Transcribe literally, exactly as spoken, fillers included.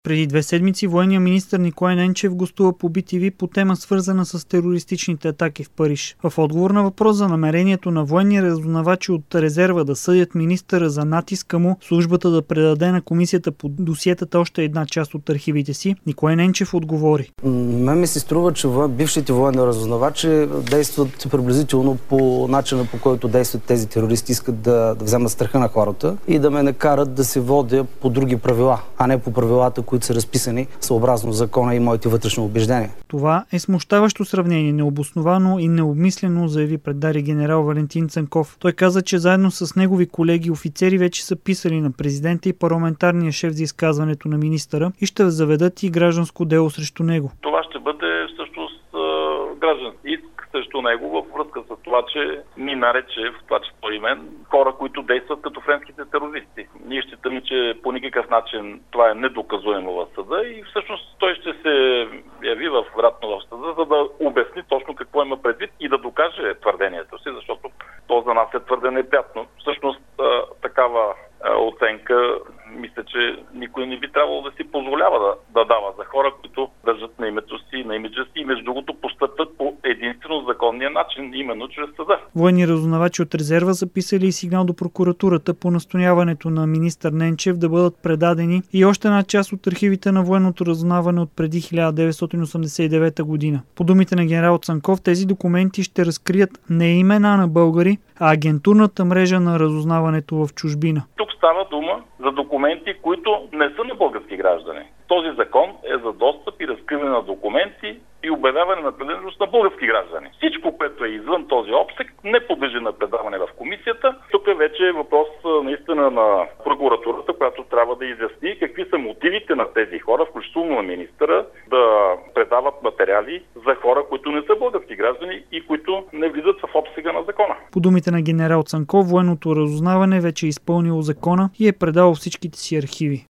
Преди две седмици военният министър Николай Ненчев гостува по Би Ти Ви по тема, свързана с терористичните атаки в Париж. В отговор на въпрос за намерението на военни разузнавачи от резерва да съдят министъра за натиска му службата да предаде на комисията по досиетата още една част от архивите си, Николай Ненчев отговори. Мен ми се струва, че бившите военни разузнавачи действат приблизително по начина, по който действат тези терористи. Искат да, да вземат страха на хората и да ме накарат да се водя по други правила, а не по правилата, които са разписани съобразно закона и моите вътрешни убеждения. Това е смущаващо сравнение, необосновано и необмислено, заяви пред Дарик генерал Валентин Цанков. Той каза, че заедно с негови колеги офицери вече са писали на президента и парламентарния шеф за изказването на министъра и ще заведат и гражданско дело срещу него. Това ще бъде всъщност граждански иск срещу него във връзка с това, че ни нарече, в това число и мен, хора, които действат като френските терористи. Ние считаме, че по никакъв начин това е недоказуемо в съда и всъщност той ще се яви в вратно в съда, за да обясни точно какво има предвид и да докаже твърдението си, защото то за нас е твърде неприятно. Всъщност такава оценка, мисля, че никой не би трябвало да си позволява да, да дава за хора, които държат на името си, на имиджа си и между другото постъпват по единствено законния начин, именно чрез съда. Военни разузнавачи от резерва са писали и сигнал до прокуратурата по настояването на министър Ненчев да бъдат предадени и още една част от архивите на военното разузнаване от преди хиляда деветстотин осемдесет и девета година. По думите на генерал Цанков, тези документи ще разкрият не имена на българи, а агентурната мрежа на разузнаването в чужбина. Тук става дума за документи, които не са на български граждани. Този закон е за достъп и разкриване на документи и обявяване на принадлежност на български граждани. Всичко, което е извън този обсек, не подлежи на предаване в комисията. Тук е вече въпрос наистина на прокуратурата, която трябва да изясни какви са мотивите на тези хора, включително на министъра, да предават материали за хора, които не са български граждани и които не влизат в обсега на закона. По думите на генерал Цанков, военното разузнаване вече е изпълнило закона и е предало всичките си архиви.